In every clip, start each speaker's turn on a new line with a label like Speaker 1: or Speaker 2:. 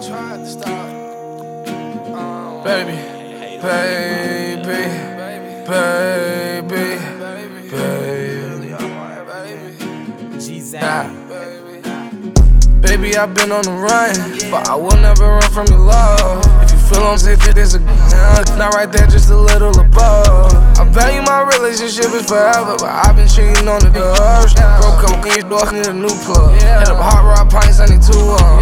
Speaker 1: tried to stop.
Speaker 2: Baby, baby, baby, baby. Baby, I've been on the run, but I will never run from your love. If you feel on sick, there's a not right there, just a little above. I value my relationship is forever, but I've been cheating on the divorce. Broke up, can you do I need a new plug? Hit up hot rod pints, I need two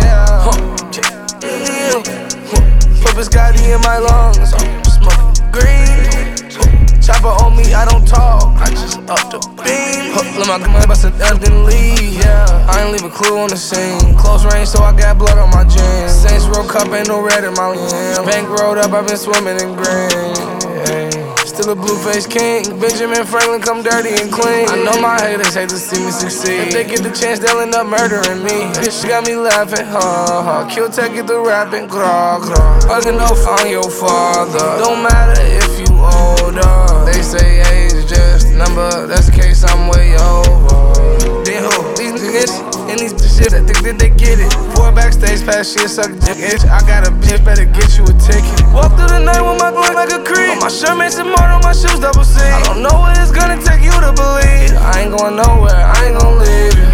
Speaker 2: Put biscotti in my lungs, I'm smoking green. Chopper on me, I don't talk, I just up the beam. Let my money bust it up then leave. I ain't leave a clue on the scene. Close range, so I got blood on my jeans. Saints Row Cup, ain't no red in my hand. Bank rolled up, I've been swimming in green. Still a blue-faced king. Benjamin Franklin come dirty and clean. I know my haters hate to see me succeed. If they get the chance, they'll end up murdering me. Bitch, she got me laughing, ha ha. Kill tech, get the rapping, gra gra. Hugging off on your father. Don't matter if you older. They say age is just a number. That's the case, I'm way over. Then who? These niggas and these shit that think that they get it. Pour backstage past shit, suck dick. I got a bitch, better get you a ticket. Walk through the night with my glow like a creep. On my shirt makes it more, on my shoes double C. I don't know what it's gonna take you to believe. I ain't going nowhere, I ain't gon' leave you.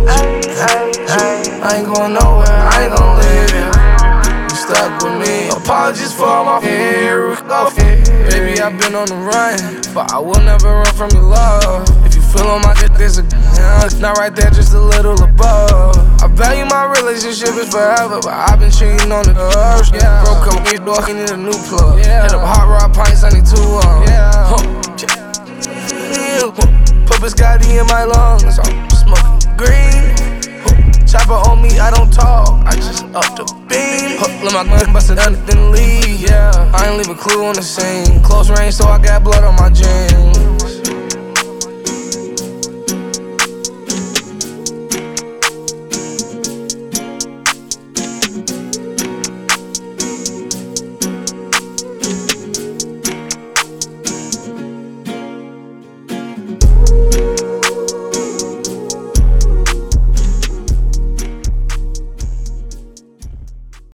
Speaker 2: I ain't going nowhere, I ain't gon' leave you. You stuck with me. Apologies for my fear. Baby, I've been on the run, but I will never run from your love. If you feel on my dick, there's a not right there, just a little above. I value my relationship is forever, but I've been cheating on the divorce. Broke up, you need a new plug. Hit up hot rod pints, I need two Put biscotti in my lungs, I'm smoking green. Chopper on me, I don't talk, I just up the beam. Let my money bust it up then leave. I ain't leave a clue on the scene. Close range, so I got blood on my jeans.